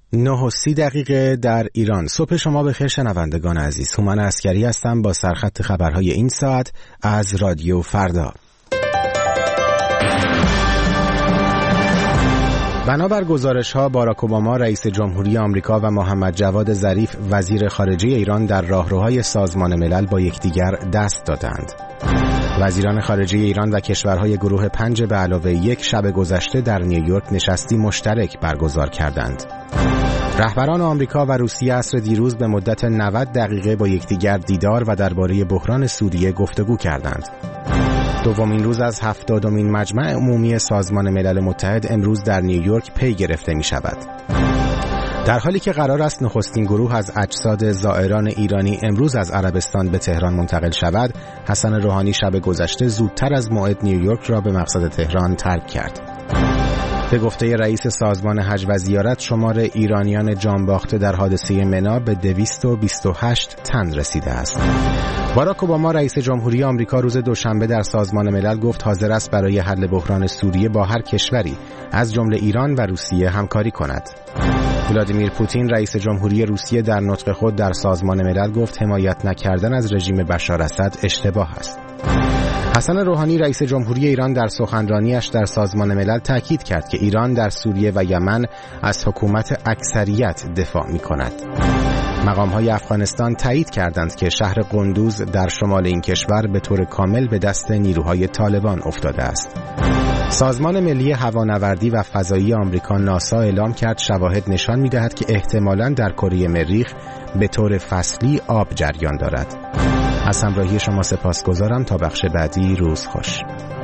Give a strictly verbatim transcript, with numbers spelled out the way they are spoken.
نه و سی دقیقه در ایران. صبح شما بخیر شنوندگان عزیز. هومن عسکری هستم با سرخط خبرهای این ساعت از رادیو فردا. بنابر گزارش‌ها باراک اوباما رئیس جمهوری آمریکا و محمد جواد ظریف وزیر خارجه ایران در راهروهای سازمان ملل با یکدیگر دست دادند. وزیران خارجه ایران و کشورهای گروه پنج به علاوه یک شب گذشته در نیویورک نشستی مشترک برگزار کردند. رهبران آمریکا و روسیه عصر دیروز به مدت نود دقیقه با یکدیگر دیدار و درباره بحران سوریه گفتگو کردند. دومین روز از هفتادمین مجمع عمومی سازمان ملل متحد امروز در نیویورک پی گرفته می شود. در حالی که قرار است نخستین گروه از اجساد زائران ایرانی امروز از عربستان به تهران منتقل شود، حسن روحانی شب گذشته زودتر از موعد نیویورک را به مقصد تهران ترک کرد. به گفته رئیس سازمان حج و زیارت، شمار ایرانیان جانباخته در حادثه منی به دویست و بیست و هشت تن رسیده است. باراک اوباما رئیس جمهوری آمریکا روز دوشنبه در سازمان ملل گفت حاضر است برای حل بحران سوریه با هر کشوری از جمله ایران و روسیه همکاری کند. ولادیمیر پوتین رئیس جمهوری روسیه در نطق خود در سازمان ملل گفت حمایت نکردن از رژیم بشار اسد اشتباه است. حسن روحانی رئیس جمهوری ایران در سخنرانیش در سازمان ملل تاکید کرد که ایران در سوریه و یمن از حکومت اکثریت دفاع می‌کند. مقام‌های افغانستان تایید کردند که شهر قندوز در شمال این کشور به طور کامل به دست نیروهای طالبان افتاده است. سازمان ملی هوانوردی و فضایی آمریکا ناسا اعلام کرد شواهد نشان می‌دهد که احتمالاً در کره مریخ به طور فصلی آب جریان دارد. از همراهی شما سپاسگزارم. تا بخش بعدی روز خوش.